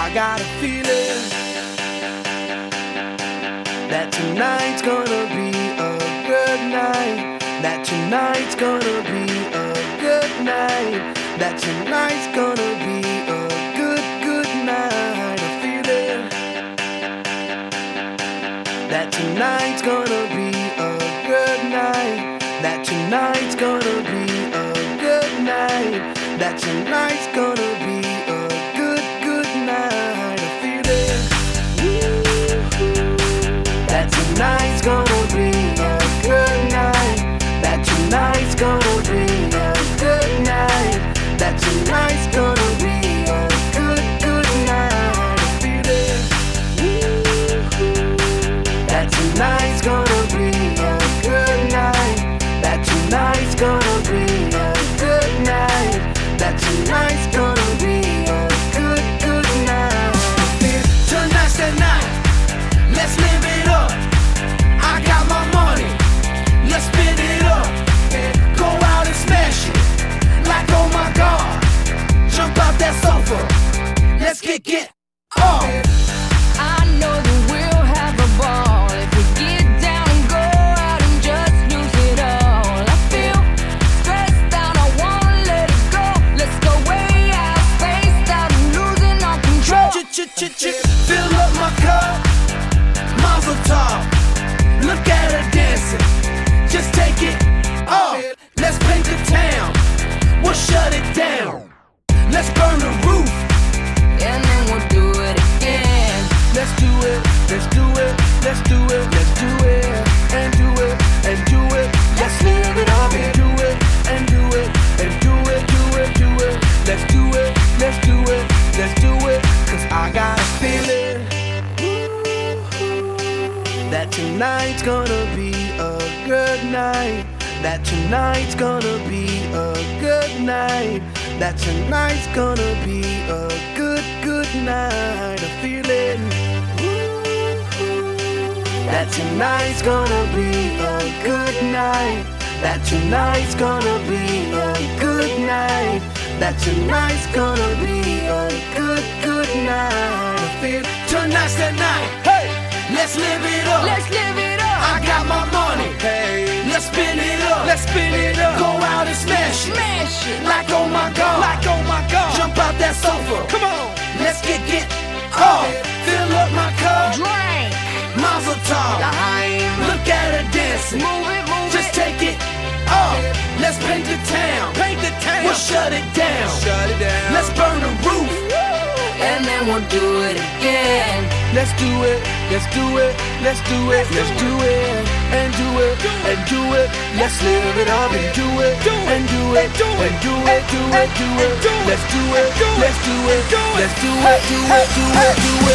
I got a feeling that tonight's gonna be a good night. That tonight's gonna be a good night. That tonight's gonna be a good night. A feeling that tonight's gonna be a good night. That tonight's gonna be a good night. That tonight's gonna be a good night. A feeling that tonight's gonna be a good night. That tonight's gonna be a good night. That tonight's gonna be a good night. A feeling that tonight's gonna be a good night. That tonight's gonna be a good night. That tonight's gonna be a good night. Tonight's the night. Let's live it up. I got my money. Let's spin it up. Go out and smash it. Like oh my God. Jump out that sofa. Let's get off. I know that we'll have a ball if we get down and go out and just lose it all. I feel stressed out, I wanna let it go. Let's go way out, spaced out and losing all control. Fill up my cup, Mazel tov. Look at her dancing, just take it off. Let's paint the town, we'll shut it down. Let's burn the roof, And then we'll do it again. let's do it, let's do it, let's do it, let's do it, and do it, and do it. Let's live it up and do it, and do it, and do it, do it, do it. Let's do it, let's do it, let's do it. Cause I got a feeling that tonight's gonna be a good night. That tonight's gonna be a good night. That tonight's gonna be a good night. A feeling that tonight's gonna be a good night. That tonight's gonna be a good night. That tonight's gonna be a good night. I feel tonight's the night. Hey, let's live it up. Let's live it up. I got my money. Hey, let's spin it up. Let's spin it up. Go out and smash it. Smash it. Like oh my God. Like oh my God. Jump out that sofa. Come on. Let's get off. Fill up my cup. Drink. Mazel tov. Look at her dancing. Move it, move Just it. take it off. Let's paint the town. Paint the town. We'll shut it down. Shut it down. Let's burn the roof. And then we'll do it again. Let's do it. Let's do it. Let's do it. Let's do it. And do it. And do it. Let's live it up and do it. And do it. And do it. Do it. Do it. Let's do it. Let's do it. Let's do it. Do it. Do it. Do it.